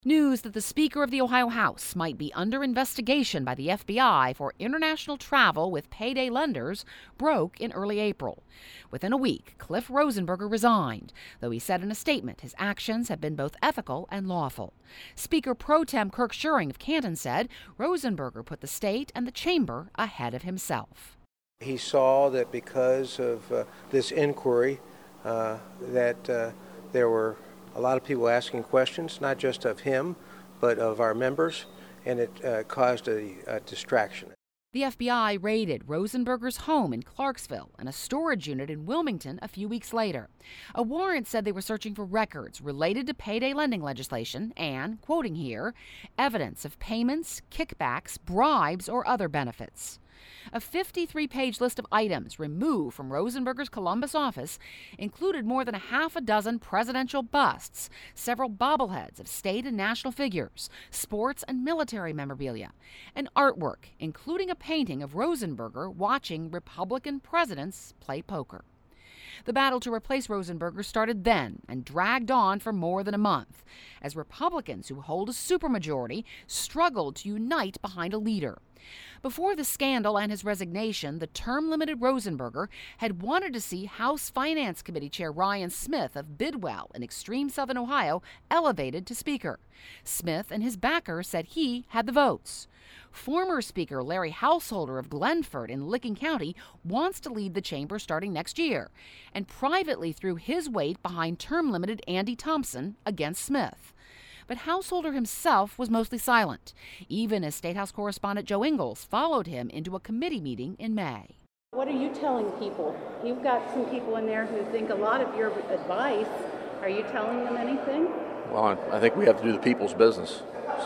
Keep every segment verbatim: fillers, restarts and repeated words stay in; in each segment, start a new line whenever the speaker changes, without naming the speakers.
News that the Speaker of the Ohio House might be under investigation by the F B I for international travel with payday lenders broke in early April. Within a week, Cliff Rosenberger resigned, though he said in a statement his actions have been both ethical and lawful. Speaker Pro Tem Kirk Schuring of Canton said Rosenberger put the state and the chamber ahead of himself.
He saw that because of uh, this inquiry uh, that uh, there were a lot of people asking questions, not just of him, but of our members, and it uh, caused a, a distraction.
The F B I raided Rosenberger's home in Clarksville and a storage unit in Wilmington a few weeks later. A warrant said they were searching for records related to payday lending legislation and, quoting here, evidence of payments, kickbacks, bribes, or other benefits. A fifty-three page list of items removed from Rosenberger's Columbus office included more than a half a dozen presidential busts, several bobbleheads of state and national figures, sports and military memorabilia, and artwork, including a painting of Rosenberger watching Republican presidents play poker. The battle to replace Rosenberger started then and dragged on for more than a month, as Republicans who hold a supermajority struggled to unite behind a leader. Before the scandal and his resignation, the term-limited Rosenberger had wanted to see House Finance Committee Chair Ryan Smith of Bidwell in extreme southern Ohio elevated to Speaker. Smith and his backer said he had the votes. Former Speaker Larry Householder of Glenford in Licking County wants to lead the chamber starting next year, and privately threw his weight behind term-limited Andy Thompson against Smith. But Householder himself was mostly silent, even as State House correspondent Joe Ingles followed him into a committee meeting in May.
What are you telling people? You've got some people in there who think a lot of your advice. Are you telling them anything?
Well, I think we have to do the people's business,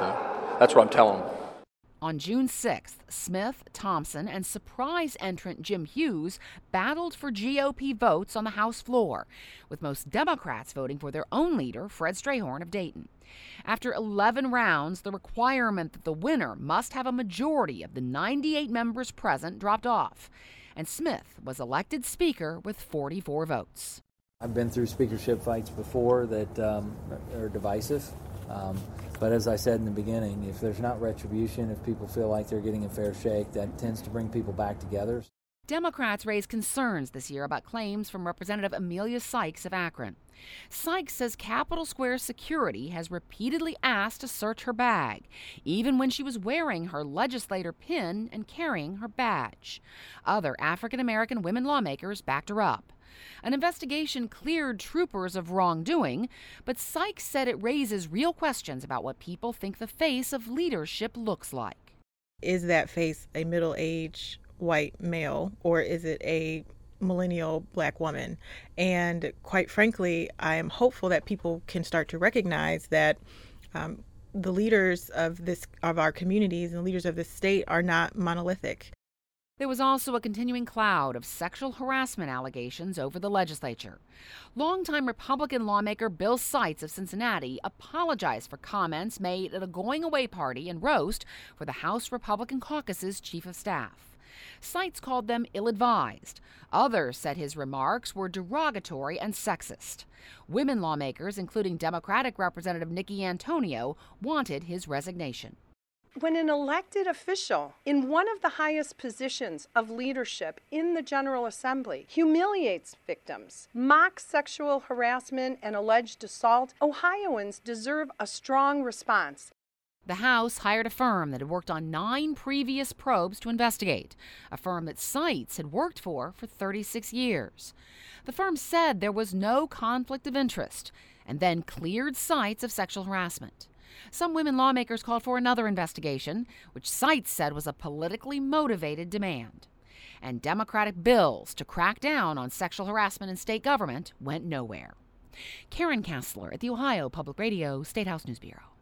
so that's what I'm telling them.
On June sixth, Smith, Thompson, and surprise entrant Jim Hughes battled for G O P votes on the House floor, with most Democrats voting for their own leader, Fred Strayhorn of Dayton. After eleven rounds, the requirement that the winner must have a majority of the ninety-eight members present dropped off, and Smith was elected Speaker with forty-four votes.
I've been through speakership fights before that um, are divisive. Um, but as I said in the beginning, if there's not retribution, if people feel like they're getting a fair shake, that tends to bring people back together.
Democrats raised concerns this year about claims from Representative Amelia Sykes of Akron. Sykes says Capitol Square security has repeatedly asked to search her bag, even when she was wearing her legislator pin and carrying her badge. Other African-American women lawmakers backed her up. An investigation cleared troopers of wrongdoing, but Sykes said it raises real questions about what people think the face of leadership looks like.
Is that face a middle-aged white male, or is it a millennial black woman? And quite frankly, I am hopeful that people can start to recognize that um, the leaders of this of our communities and leaders of this state are not monolithic.
There was also a continuing cloud of sexual harassment allegations over the legislature. Longtime Republican lawmaker Bill Seitz of Cincinnati apologized for comments made at a going-away party and roast for the House Republican caucus's chief of staff. Seitz called them ill-advised. Others said his remarks were derogatory and sexist. Women lawmakers, including Democratic Representative Nikki Antonio, wanted his resignation.
When an elected official in one of the highest positions of leadership in the General Assembly humiliates victims, mocks sexual harassment and alleged assault, Ohioans deserve a strong response.
The House hired a firm that had worked on nine previous probes to investigate, a firm that Seitz had worked for for thirty-six years. The firm said there was no conflict of interest and then cleared Seitz of sexual harassment. Some women lawmakers called for another investigation, which Seitz said was a politically motivated demand. And Democratic bills to crack down on sexual harassment in state government went nowhere. Karen Kassler at the Ohio Public Radio State House News Bureau.